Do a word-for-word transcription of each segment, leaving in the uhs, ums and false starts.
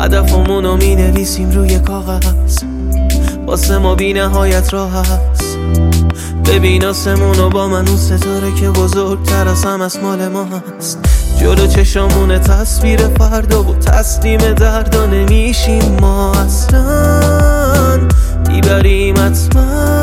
هدفمونو می نویسیم روی کاغذ، واسه ما بی نهایت راه هست. ببین آسمونو با من، اون ستاره که بزرگتر از هم از مال ما هست. جلو چشامونه تصویر فردا و تسلیم دردا نمیشیم ما اصلا، میبریم حتما.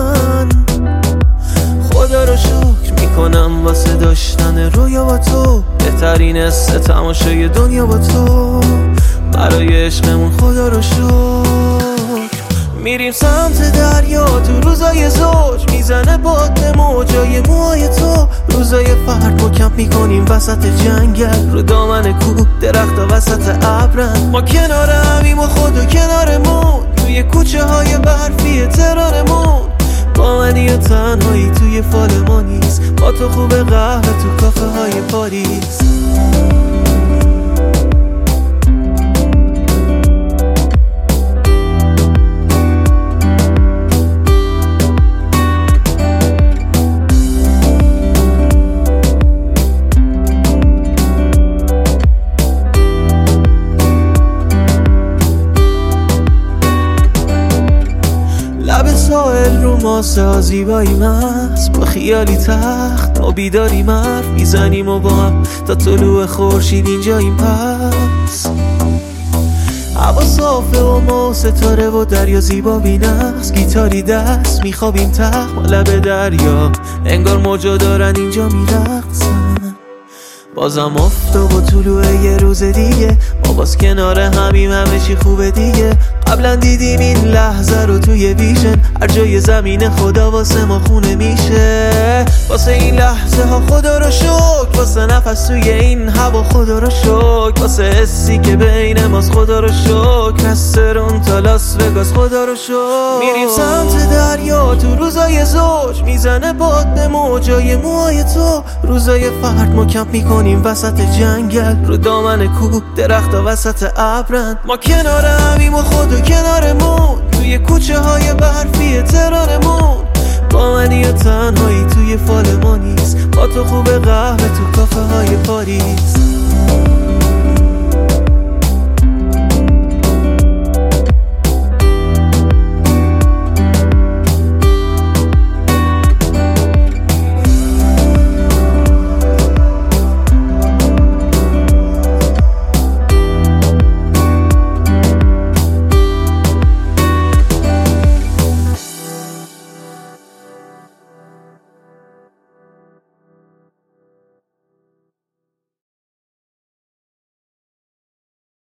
خدا رو شکر میکنم واسه داشتن رویا با تو، بهترین حس تماشای دنیا با تو. برای عشقمون خدا رو شکر. میریم سمت دریا تو روزای زوج، میزنه باد موجای موهای تو. روزای فرد ما کمپ میکنیم وسط جنگل، رو دامن کوه درخت وسط ابرن. ما کنار همیم و خود و کنارمون، توی کوچه های برفی تهرانمون. با منی و تنهایی توی فال ما نیست، با تو خوب قهوه تو کافه های پاریس. ساحل رو ماسه ها زیبایی مست، با خیالی تخت ما بیداریم حرف میزنیم و با هم تا طلوع خورشید اینجاییم. پس هوا صافه و ما ستاره و دریا زیبا بینست، گیتاری دست میخوابیم تخت ما لب دریا، انگار موجا دارن اینجا میرقصن. بازم افتا و طلوع یه روز دیگه، ما باز کنار همیم، همه چی خوبه دیگه. قبلا دیدیم این لحظه رو توی ویژن، هر جای زمین خدا واسه ما خونه میشه. واسه این لحظه ها خدا رو شکر، واسه نفس توی این هوا خدا رو شکر، واسه حسی که بین ماست خدا رو شکر. از سرون تا لاس وگاس خدا رو شکر. میریم سمت دریا تو روزای زوج، میزنه باد به موجای موهای تو. روزای فرد ما کمپ میکنیم وسط جنگل، رو دامن کوه درخت وسط ابرن. ما کنار همیم و خود و کنارمون، توی کوچه های برفی تهرانمون. با منی و تنهایی توی فال ما نیست، با تو خوب قهوه تو کافه های پاریس.